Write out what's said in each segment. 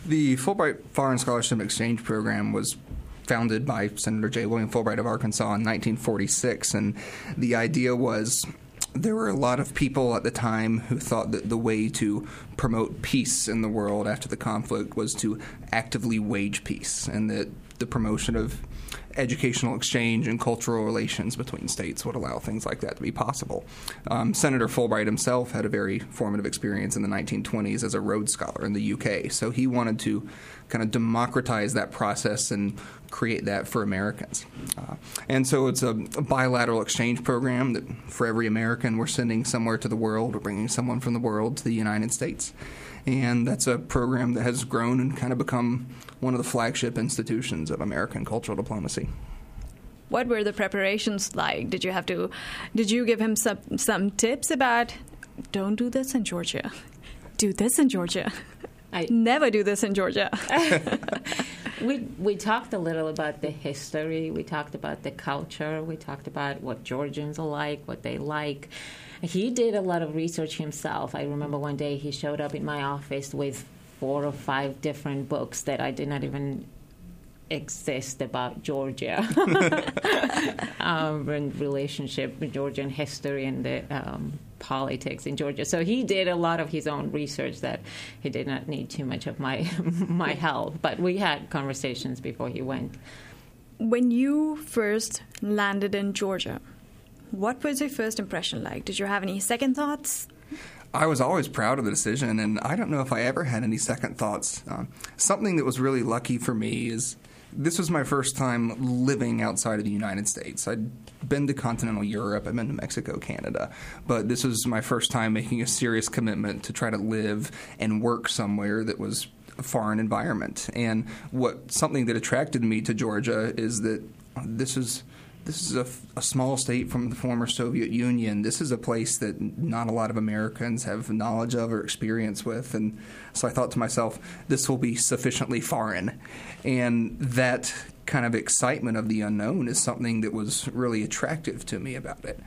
The Fulbright Foreign Scholarship Exchange Program was founded by Senator J. William Fulbright of Arkansas in 1946, and the idea was there were a lot of people at the time who thought that the way to promote peace in the world after the conflict was to actively wage peace, and that the promotion of educational exchange and cultural relations between states would allow things like that to be possible. Senator Fulbright himself had a very formative experience in the 1920s as a Rhodes Scholar in the UK, so he wanted to kind of democratize that process and create that for Americans. And so it's a bilateral exchange program that for every American we're sending somewhere to the world, we're bringing someone from the world to the United States. And that's a program that has grown and kind of become one of the flagship institutions of American cultural diplomacy. What were the preparations like? Did you give him some tips about, don't do this in Georgia, do this in Georgia, never do this in Georgia? We talked a little about the history, we talked about the culture, we talked about what Georgians are like, what they like. He did a lot of research himself. I remember one day he showed up in my office with 4 or 5 different books that I did not even exist about Georgia and relationship with Georgian history and the politics in Georgia. So he did a lot of his own research that he did not need too much of my my help. But we had conversations before he went. When you first landed in Georgia, what was your first impression like? Did you have any second thoughts? I was always proud of the decision, and I don't know if I ever had any second thoughts. Something that was really lucky for me is this was my first time living outside of the United States. I'd been to continental Europe, I'd been to Mexico, Canada, but this was my first time making a serious commitment to try to live and work somewhere that was a foreign environment. And something that attracted me to Georgia is that this is a small state from the former Soviet Union. This is a place that not a lot of Americans have knowledge of or experience with. And so I thought to myself, this will be sufficiently foreign. And that kind of excitement of the unknown is something that was really attractive to me about it.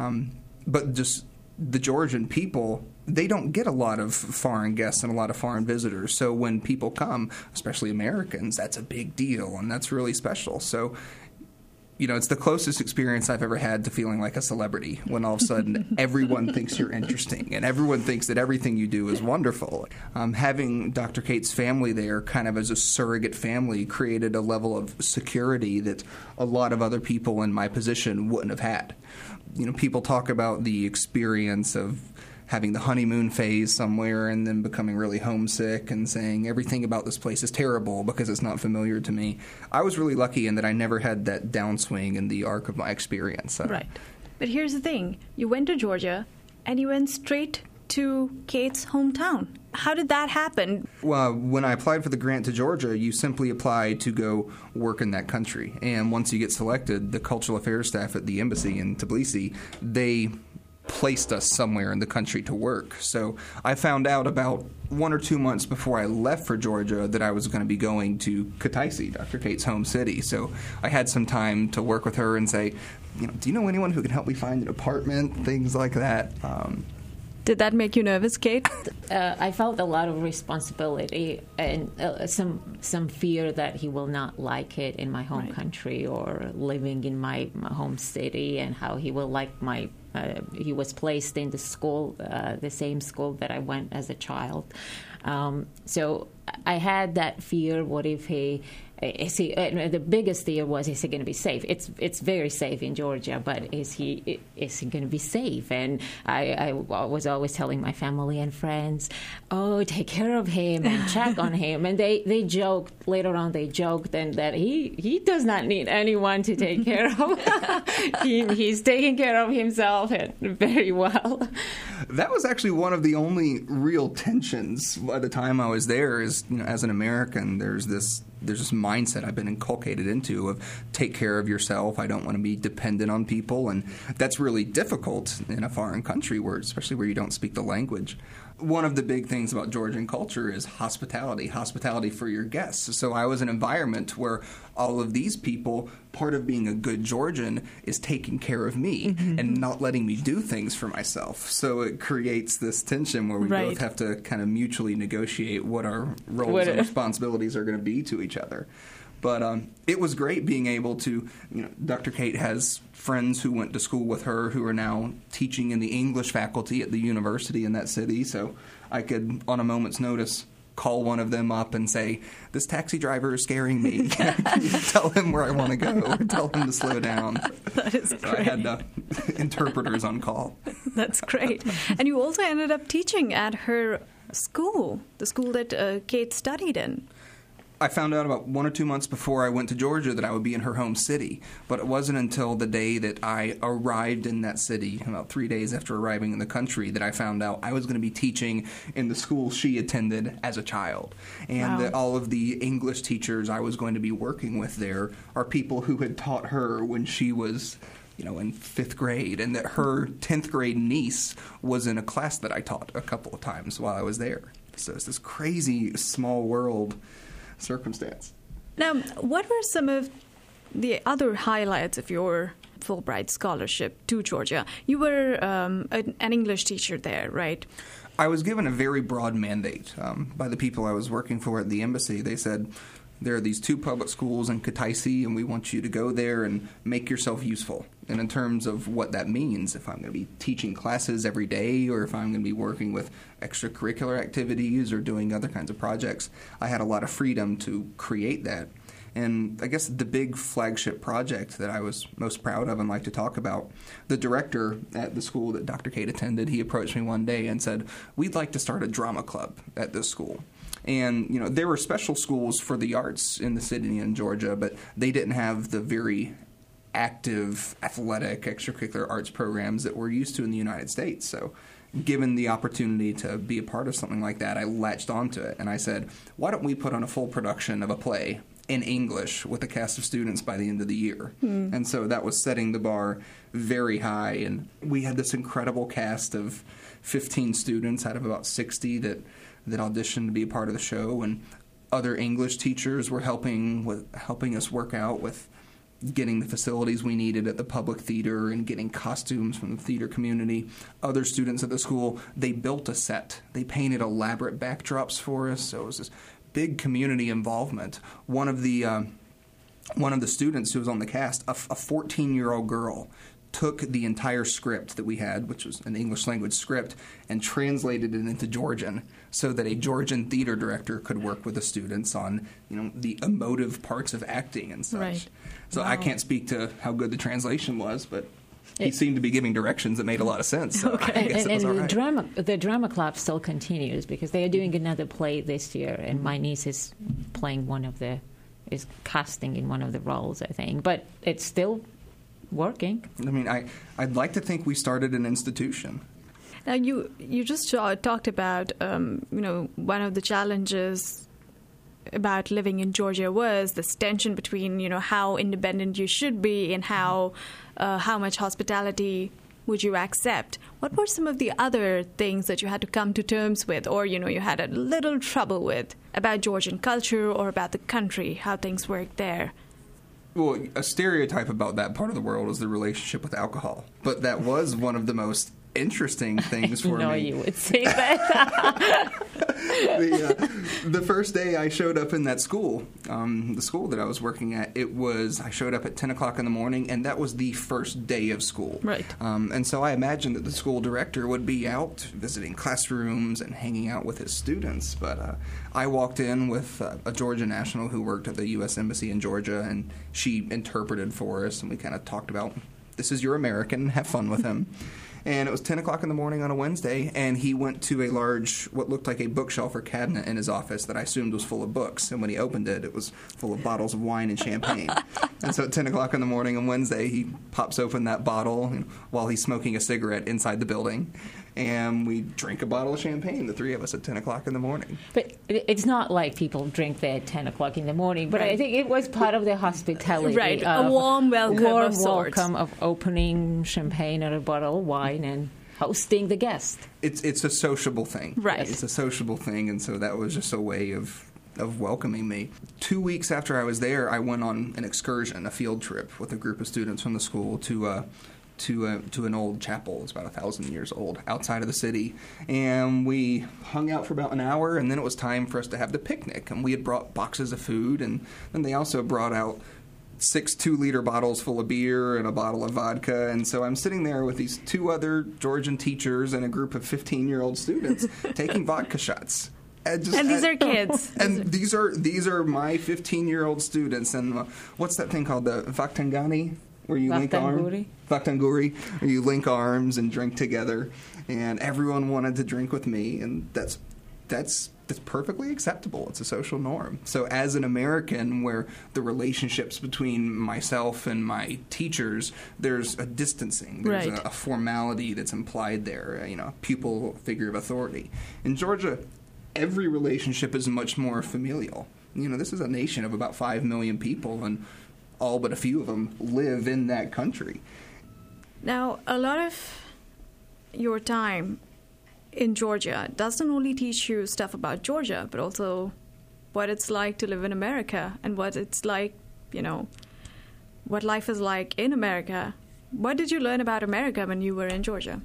But just the Georgian people, they don't get a lot of foreign guests and a lot of foreign visitors. So when people come, especially Americans, that's a big deal, and that's really special. So it's the closest experience I've ever had to feeling like a celebrity when all of a sudden everyone thinks you're interesting and everyone thinks that everything you do is wonderful. Having Dr. Kate's family there kind of as a surrogate family created a level of security that a lot of other people in my position wouldn't have had. People talk about the experience of having the honeymoon phase somewhere and then becoming really homesick and saying everything about this place is terrible because it's not familiar to me. I was really lucky in that I never had that downswing in the arc of my experience. Right. But here's the thing. You went to Georgia and you went straight to Kate's hometown. How did that happen? Well, when I applied for the grant to Georgia, you simply apply to go work in that country. And once you get selected, the cultural affairs staff at the embassy in Tbilisi, they placed us somewhere in the country to work. So I found out about 1 or 2 months before I left for Georgia that I was going to be going to Kutaisi, Dr. Kate's home city. So I had some time to work with her and say, do you know anyone who can help me find an apartment, things like that. Did that make you nervous, Kate? I felt a lot of responsibility and some fear that he will not like it in my home country or living in my home city, and how he will like he was placed in the school, the same school that I went as a child. So I had that fear. What if the biggest fear was, is he going to be safe? It's very safe in Georgia, but is he going to be safe? And I was always telling my family and friends, oh, take care of him and check on him. And they joked, later on they joked, and that he does not need anyone to take care of. He's taking care of himself and very well. That was actually one of the only real tensions by the time I was there is, as an American, there's this mindset I've been inculcated into of take care of yourself. I don't want to be dependent on people, and that's really difficult in a foreign country, especially where you don't speak the language. one of the big things about Georgian culture is hospitality for your guests. So I was in an environment where all of these people, part of being a good Georgian is taking care of me and not letting me do things for myself. So it creates this tension where we both have to kind of mutually negotiate what our roles and responsibilities are going to be to each other. But it was great being able to, Dr. Kate has friends who went to school with her who are now teaching in the English faculty at the university in that city. So I could, on a moment's notice, call one of them up and say, this taxi driver is scaring me. Tell him where I want to go or tell him to slow down. That is great. So I had interpreters on call. That's great. And you also ended up teaching at her school, the school that Kate studied in. I found out about 1 or 2 months before I went to Georgia that I would be in her home city. But it wasn't until the day that I arrived in that city, about 3 days after arriving in the country, that I found out I was going to be teaching in the school she attended as a child. And that all of the English teachers I was going to be working with there are people who had taught her when she was in 5th grade, and that her 10th grade niece was in a class that I taught a couple of times while I was there. So it's this crazy small world circumstance. Now, what were some of the other highlights of your Fulbright scholarship to Georgia? You were an English teacher there, right? I was given a very broad mandate by the people I was working for at the embassy. They said, there are these 2 public schools in Kutaisi, and we want you to go there and make yourself useful. And in terms of what that means, if I'm going to be teaching classes every day or if I'm going to be working with extracurricular activities or doing other kinds of projects, I had a lot of freedom to create that. And I guess the big flagship project that I was most proud of and like to talk about, the director at the school that Dr. Kate attended, he approached me one day and said, we'd like to start a drama club at this school. And, there were special schools for the arts in the city in Georgia, but they didn't have the very active, athletic, extracurricular arts programs that we're used to in the United States. So given the opportunity to be a part of something like that, I latched onto it. And I said, why don't we put on a full production of a play in English with a cast of students by the end of the year? And so that was setting the bar very high. And we had this incredible cast of 15 students out of about 60 that auditioned to be a part of the show, and other English teachers were helping us work out with getting the facilities we needed at the public theater and getting costumes from the theater community. Other students at the school, they built a set. They painted elaborate backdrops for us, so it was this big community involvement. One of the students who was on the cast, a 14-year-old girl, took the entire script that we had, which was an English language script, and translated it into Georgian so that a Georgian theater director could work with the students on, the emotive parts of acting and such. Right. So I can't speak to how good the translation was, but he seemed to be giving directions that made a lot of sense. So I guess it was all right. The drama club still continues because they are doing another play this year, and my niece is playing is casting in one of the roles, I think. But it's still working. I mean, I'd like to think we started an institution. Now, you just talked about, one of the challenges about living in Georgia was this tension between, how independent you should be and how much hospitality would you accept. What were some of the other things that you had to come to terms with, or, you had a little trouble with about Georgian culture or about the country, how things work there? Well, a stereotype about that part of the world is the relationship with alcohol. But that was one of the most interesting things for me. I know you would say that. The first day I showed up in that school, the school that I was working at, I showed up at 10 o'clock in the morning, and that was the first day of school. Right. And so I imagined that the school director would be out visiting classrooms and hanging out with his students. But I walked in with a Georgia national who worked at the U.S. Embassy in Georgia, and she interpreted for us, and we kind of talked about, this is your American, have fun with him. And it was 10 o'clock in the morning on a Wednesday, and he went to a large, what looked like a bookshelf or cabinet in his office that I assumed was full of books. And when he opened it, it was full of bottles of wine and champagne. And so at 10 o'clock in the morning on Wednesday, he pops open that bottle while he's smoking a cigarette inside the building. And we drink a bottle of champagne, the three of us, at 10 o'clock in the morning. But it's not like people drink there at 10 o'clock in the morning, but I think it was part of the hospitality. Right, a warm welcome of sorts. Welcome of opening champagne or a bottle of wine. And hosting the guest. It's a sociable thing. Right. It's a sociable thing, and so that was just a way of welcoming me. 2 weeks after I was there, I went on an excursion, a field trip with a group of students from the school to an old chapel. It's about 1,000 years old outside of the city, and we hung out for about an hour, and then it was time for us to have the picnic. And we had brought boxes of food, and then they also brought out 6 2-liter bottles full of beer and a bottle of vodka. And so I'm sitting there with these 2 other Georgian teachers and a group of 15-year-old students taking vodka shots. And these are kids. And these are my 15-year-old students. And what's that thing called? The Vaktangani? Where you link arms? Vaktanguri. Where you link arms and drink together. And everyone wanted to drink with me. And that's perfectly acceptable. It's a social norm. So as an American, where the relationships between myself and my teachers, there's a distancing. There's right. a formality that's implied there, a pupil figure of authority. In Georgia, every relationship is much more familial. This is a nation of about 5 million people, and all but a few of them live in that country. Now, a lot of your time in Georgia doesn't only teach you stuff about Georgia, but also what it's like to live in America and what it's like, what life is like in America. What did you learn about America when you were in Georgia?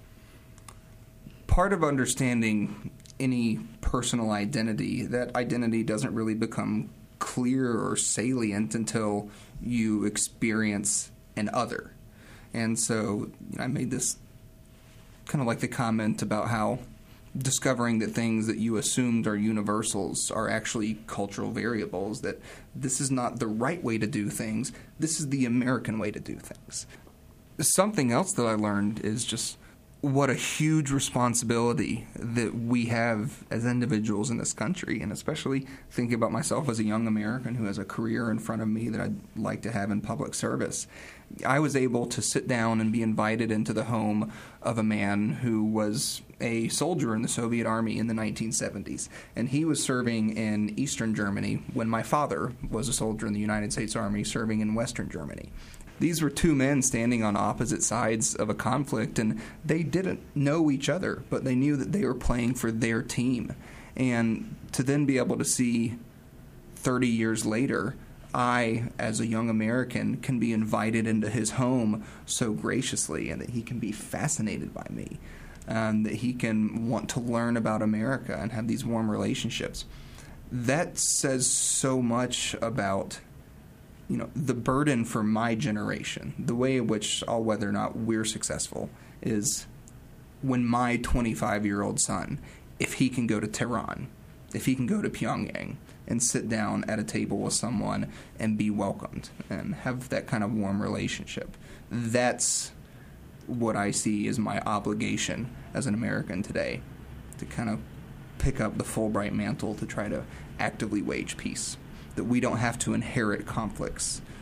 Part of understanding any personal identity, that identity doesn't really become clear or salient until you experience an other. And so I made this kind of like the comment about how discovering that things that you assumed are universals are actually cultural variables, that this is not the right way to do things, this is the American way to do things. Something else that I learned is just what a huge responsibility that we have as individuals in this country, and especially thinking about myself as a young American who has a career in front of me that I'd like to have in public service. I was able to sit down and be invited into the home of a man who was a soldier in the Soviet Army in the 1970s, and he was serving in Eastern Germany when my father was a soldier in the United States Army serving in Western Germany. These were 2 men standing on opposite sides of a conflict, and they didn't know each other, but they knew that they were playing for their team. And to then be able to see 30 years later, I, as a young American, can be invited into his home so graciously, and that he can be fascinated by me, that he can want to learn about America and have these warm relationships. That says so much about the burden for my generation, the way in which, whether or not we're successful, is when my 25-year-old son, if he can go to Tehran, if he can go to Pyongyang and sit down at a table with someone and be welcomed and have that kind of warm relationship, that's what I see as my obligation as an American today, to kind of pick up the Fulbright mantle to try to actively wage peace. That we don't have to inherit conflicts,